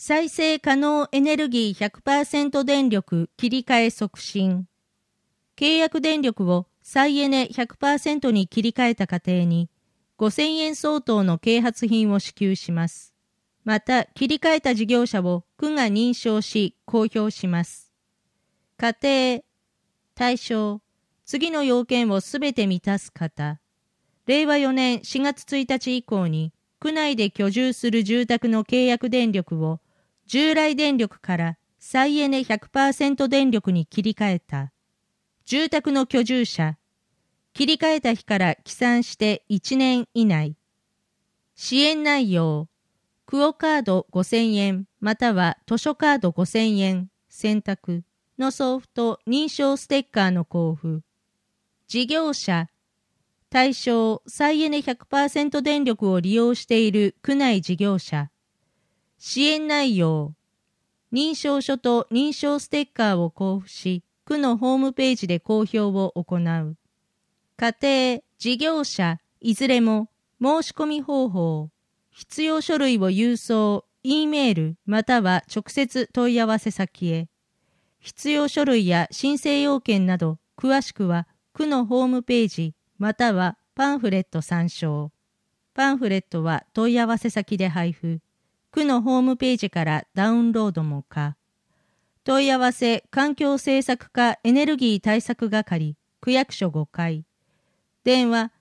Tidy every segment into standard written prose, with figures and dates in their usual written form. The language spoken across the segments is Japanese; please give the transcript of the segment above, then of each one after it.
再生可能エネルギー 100% 電力切り替え促進。契約電力を再エネ 100% に切り替えた家庭に5000円相当の啓発品を支給します。また、切り替えた事業者を区が認証し公表します。家庭、対象、次の要件をすべて満たす方。令和4年4月1日以降に区内で居住する住宅の契約電力を従来電力から再エネ 100% 電力に切り替えた。住宅の居住者。切り替えた日から起算して1年以内。支援内容。クオカード5000円または図書カード5000円選択の送付と認証ステッカーの交付。事業者。対象、再エネ 100% 電力を利用している区内事業者。支援内容。認証書と認証ステッカーを交付し、区のホームページで公表を行う。家庭、事業者、いずれも申し込み方法。必要書類を郵送、Eメールまたは直接問い合わせ先へ。必要書類や申請要件など、詳しくは区のホームページ、またはパンフレット参照。パンフレットは問い合わせ先で配布。区のホームページからダウンロードも可。問い合わせ環境政策課エネルギー対策係区役所5階。電話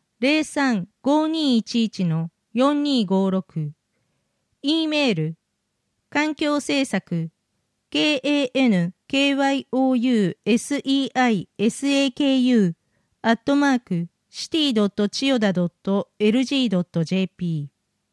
03-5211-4256。E メール環境政策 kankyouseaku@city.chiyoda.lg.jp。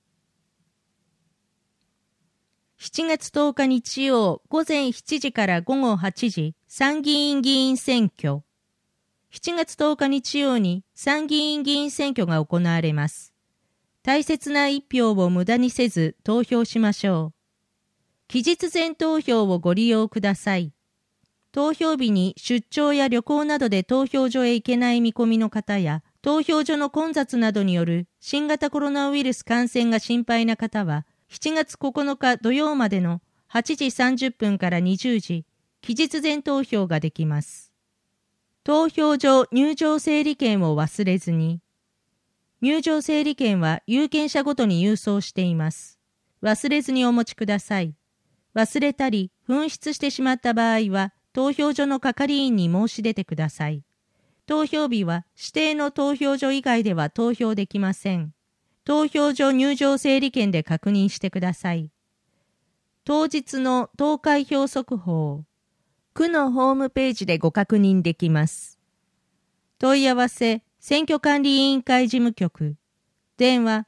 7月10日日曜午前7時から午後8時参議院議員選挙。7月10日日曜に参議院議員選挙が行われます。大切な一票を無駄にせず投票しましょう。期日前投票をご利用ください。投票日に出張や旅行などで投票所へ行けない見込みの方や、投票所の混雑などによる新型コロナウイルス感染が心配な方は、7月9日土曜までの8時30分から20時、期日前投票ができます。投票所入場整理券を忘れずに。入場整理券は有権者ごとに郵送しています。忘れずにお持ちください。忘れたり紛失してしまった場合は、投票所の係員に申し出てください。投票日は指定の投票所以外では投票できません。投票所入場整理券で確認してください。当日の投開票速報。区のホームページでご確認できます。問い合わせ、選挙管理委員会事務局。電話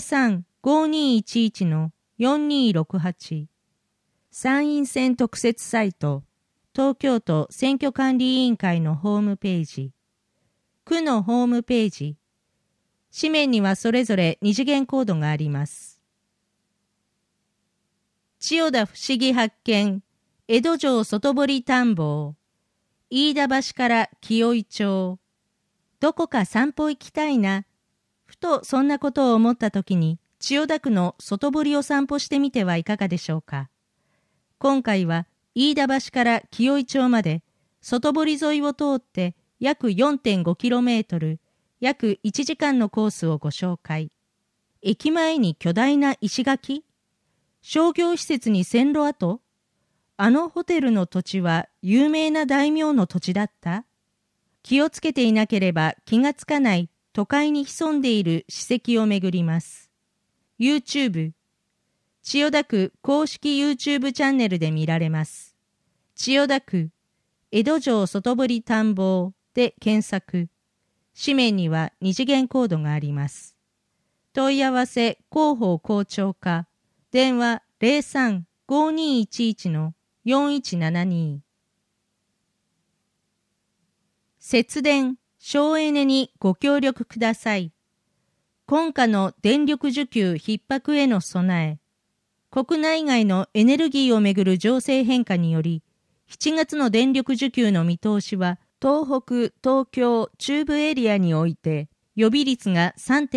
03-5211-4268。参院選特設サイト。東京都選挙管理委員会のホームページ。区のホームページ。紙面にはそれぞれ二次元コードがあります。千代田不思議発見。江戸城外堀探訪。飯田橋から紀尾井町。どこか散歩行きたいな。ふとそんなことを思ったときに、千代田区の外堀を散歩してみてはいかがでしょうか。今回は飯田橋から紀尾井町まで、外堀沿いを通って約 4.5km、約1時間のコースをご紹介。駅前に巨大な石垣？商業施設に線路跡？あのホテルの土地は有名な大名の土地だった？気をつけていなければ気がつかない都会に潜んでいる史跡を巡ります。YouTube、千代田区公式 YouTube チャンネルで見られます。千代田区江戸城外堀探訪で検索。紙面には二次元コードがあります。問い合わせ広報広聴課。電話03-5211-4172。節電、省エネにご協力ください。今夏の電力需給逼迫への備え。国内外のエネルギーをめぐる情勢変化により、7月の電力需給の見通しは、東北、東京、中部エリアにおいて、 予備率が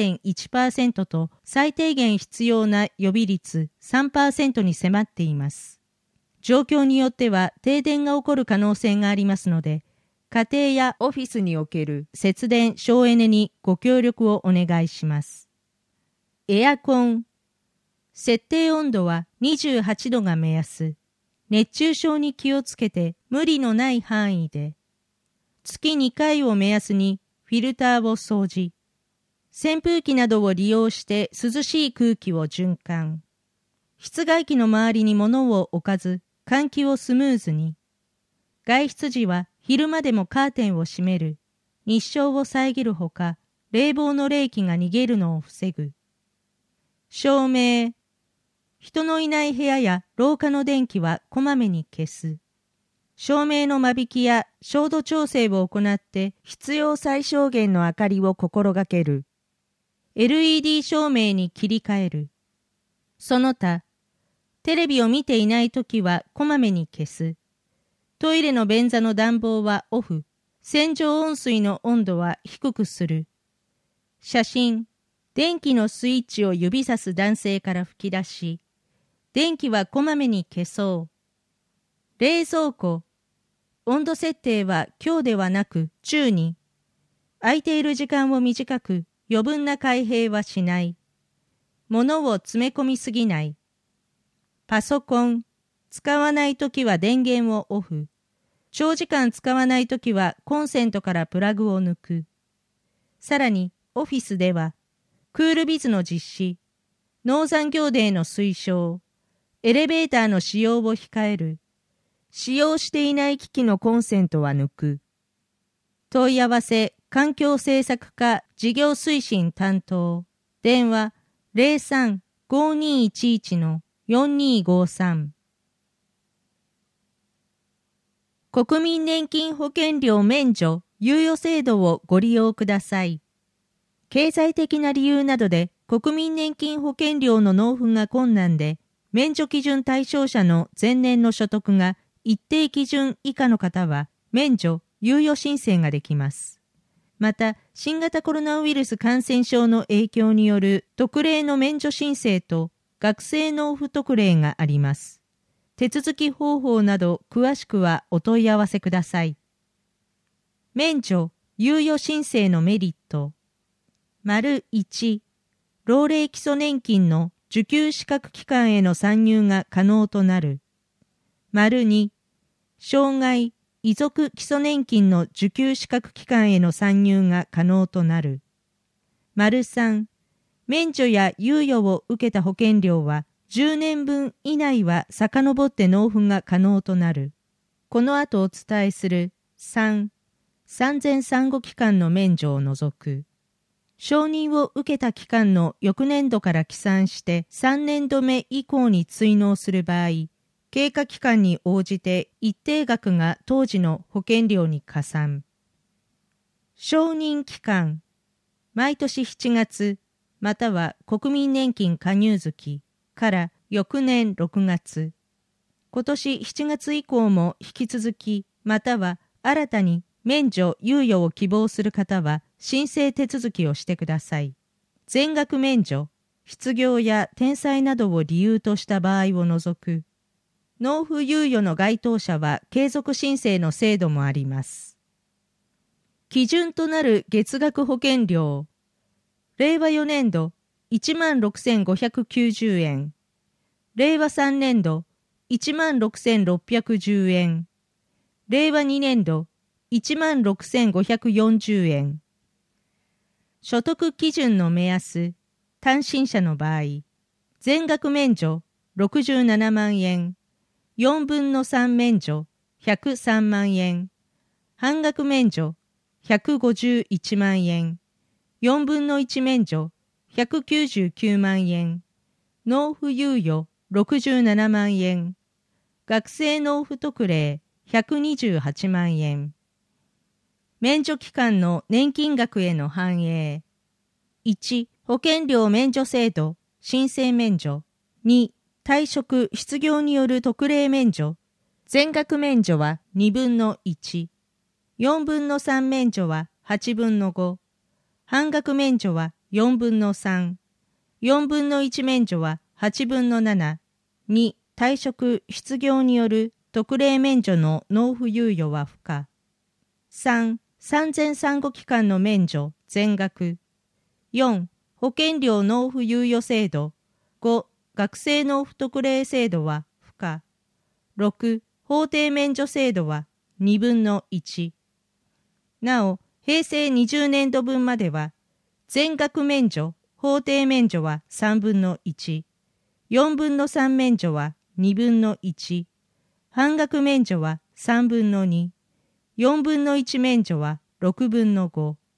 3.1% と最低限必要な予備率 3% に迫っています。状況によっては停電が起こる可能性がありますので、家庭やオフィスにおける節電・省エネにご協力をお願いします。エアコン。設定温度は28度が目安。熱中症に気をつけて無理のない範囲で。月2回を目安にフィルターを掃除。扇風機などを利用して涼しい空気を循環。室外機の周りに物を置かず、換気をスムーズに。外出時は昼間でもカーテンを閉める。日照を遮るほか、冷房の冷気が逃げるのを防ぐ。照明。人のいない部屋や廊下の電気はこまめに消す。照明の間引きや照度調整を行って必要最小限の明かりを心がける。LED 照明に切り替える。その他、テレビを見ていないときはこまめに消す。トイレの便座の暖房はオフ。洗浄温水の温度は低くする。写真。電気のスイッチを指さす男性から吹き出し、電気はこまめに消そう。冷蔵庫。温度設定は強ではなく中に。空いている時間を短く余分な開閉はしない。物を詰め込みすぎない。パソコン。使わないときは電源をオフ。長時間使わないときはコンセントからプラグを抜く。さらにオフィスではクールビズの実施、農産業デーの推奨、エレベーターの使用を控える。使用していない機器のコンセントは抜く。問い合わせ、環境政策課事業推進担当。電話 03-5211-4253。国民年金保険料免除猶予制度をご利用ください。経済的な理由などで国民年金保険料の納付が困難で、免除基準対象者の前年の所得が一定基準以下の方は免除・猶予申請ができます。また、新型コロナウイルス感染症の影響による特例の免除申請と学生納付特例があります。手続き方法など詳しくはお問い合わせください。免除・猶予申請のメリット。1、老齢基礎年金の受給資格期間への参入が可能となる。2、障害・遺族基礎年金の受給資格期間への参入が可能となる。3、免除や猶予を受けた保険料は10年分以内は遡って納付が可能となる。この後お伝えする3、産前産後期間の免除を除く。承認を受けた期間の翌年度から起算して3年度目以降に追納する場合、経過期間に応じて一定額が当時の保険料に加算。承認期間。毎年7月、または国民年金加入月から翌年6月。今年7月以降も引き続き、または新たに免除・猶予を希望する方は申請手続きをしてください。全額免除、失業や転載などを理由とした場合を除く。納付猶予の該当者は継続申請の制度もあります。基準となる月額保険料。令和4年度 16,590 円。令和3年度 16,610 円。令和2年度 16,540 円。所得基準の目安、単身者の場合、全額免除67万円、4分の3免除103万円、半額免除151万円、4分の1免除199万円、納付猶予67万円、学生納付特例128万円。免除期間の年金額への反映。1、保険料免除制度、申請免除。2、退職・失業による特例免除。全額免除は2分の1。4分の3免除は8分の5。 半額免除は4分の3、4分の1免除は8分の7、2、退職・失業による特例免除の納付猶予は不可。3、産前産後期間の免除、全額。4、保険料納付猶予制度。5、学生納付特例制度は不可。6、法定免除制度は2分の1。なお、平成20年度分までは、全額免除、法定免除は3分の1、4分の3免除は2分の1、半額免除は3分の2、4分の1免除は6分の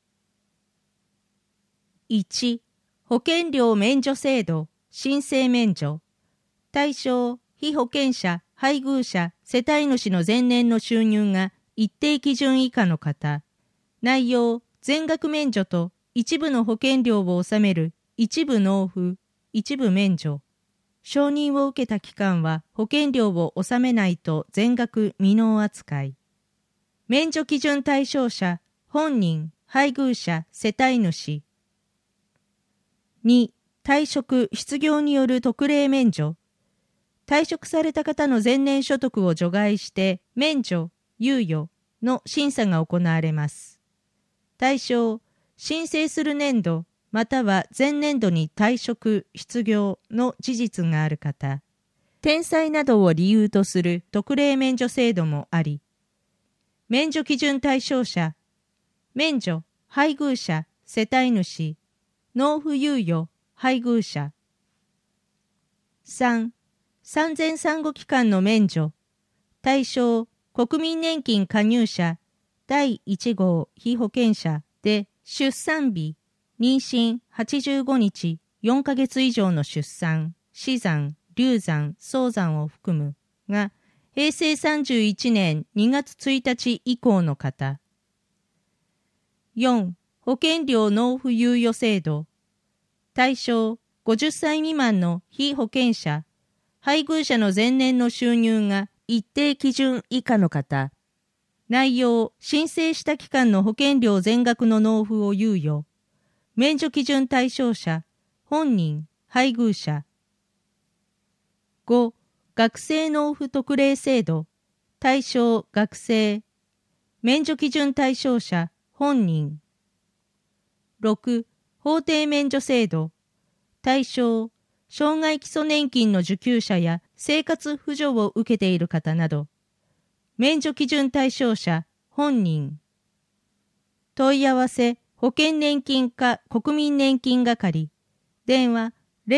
5。1、保険料免除制度、申請免除。対象、被保険者、配偶者、世帯主の前年の収入が一定基準以下の方。内容、全額免除と一部の保険料を納める一部納付、一部免除。承認を受けた期間は保険料を納めないと全額未納扱い。免除基準対象者、本人、配偶者、世帯主。2、退職・失業による特例免除。退職された方の前年所得を除外して免除、猶予の審査が行われます。対象、申請する年度または前年度に退職・失業の事実がある方。転載などを理由とする特例免除制度もあり、免除基準対象者、免除、配偶者、世帯主、納付猶予、配偶者。3、産前産後期間の免除。対象、国民年金加入者、第1号被保険者で出産日、妊娠85日、4ヶ月以上の出産、死産、流産、早産を含むが、平成31年2月1日以降の方。4、保険料納付猶予制度。対象、50歳未満の被保険者、配偶者の前年の収入が一定基準以下の方。内容、申請した期間の保険料全額の納付を猶予。免除基準対象者、本人、配偶者。5、学生納付特例制度。対象、学生。免除基準対象者、本人。6、法定免除制度。対象、障害基礎年金の受給者や生活扶助を受けている方など。免除基準対象者、本人。問い合わせ、保険年金課国民年金係。電話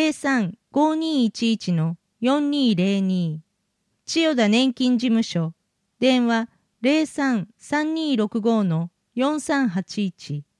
03-5211-4202。千代田年金事務所。電話03-3265-4381。